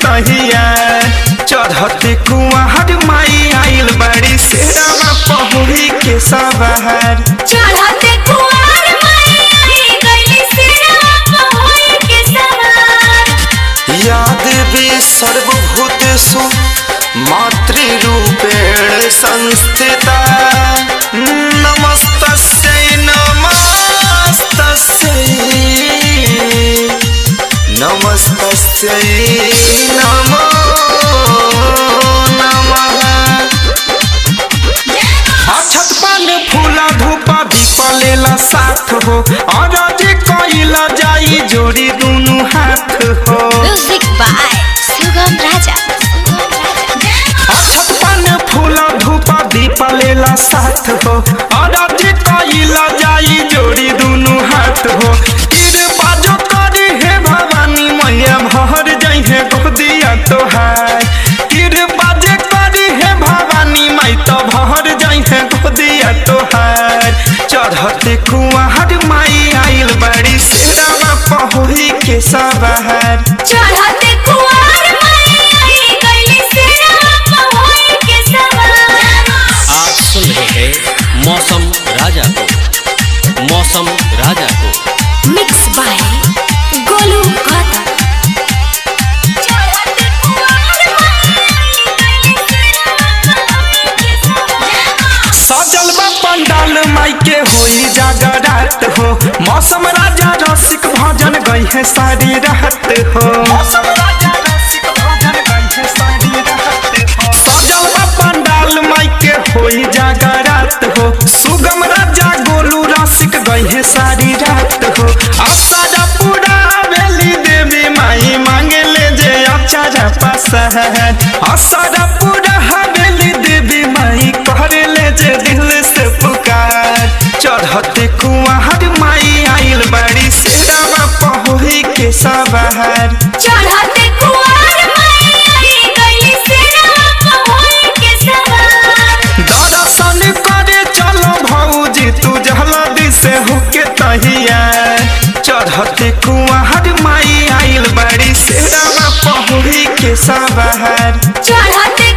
तहिया चढ़ते कुआर माई आइल बड़ी शेरावा पहुरी के सवार चढ़ते कुआर माई आई गइली शेरावा पहुरी के सवार। याद भी सर्वभूतेषु मातृरूपेण संस्थिता नमस्तस्यै नमस्तस्यै नमो नमः। अक्षत पान फूला धूपा दीपलेला साथ हो और कइला जाई जोड़ी दुनु हाथ हो। म्यूजिक बाय सुगम राजा। अक्षत पान फूला धूपा दीपलेला साथ हो और कइला जाई जोड़ी दुनु हाथ हो। बाजो तारी हे भवानी मैया भर जाइ है गोदिया तोहार बाजे करी हे भवानी माई तो भर जाइ है गोदिया तोहार चढ़ते कुआर माई आइल बड़ी शेरावा पहुरी के सवार चढ़ते कुआर माई आई गइली शेरावा पहुरी के सवार। आप सुन रहे हैं मौसम राजा को, मौसम राजा को। मिक्स बाय गोलू गाता। चढ़ते कुआर माई आई गइली शेरावा पहुरी के सवार। सजल बा पंडाल माई के होई जागरात हो मौसम राजा रसिक भजन गई है सारी रात हो। मौसम राजा रसिक भजन गई है सारी रात हो। सजल बा पंडाल माई के होई जागरात हो सुगम राजा गोलू रसिक गई है सारी रात हो। असारा पूरा बेली देवी माई मांगे ले जे अचारा पसहर असारा पूरा हवेली देवी माई करे ले जे दिल से पुकार चढ़ते कुआर माई आइल बड़ी शेरावा पहुरी के सवार चढ़ते कुआर माई आई गइली शेरावा पहुरी के सवार। दर्शन करे चलो भौजी तू जल्दी से होके तहिया चढ़ते कुआर माई आइल बड़ी शेरावा पहुरी के सवार चढ़ते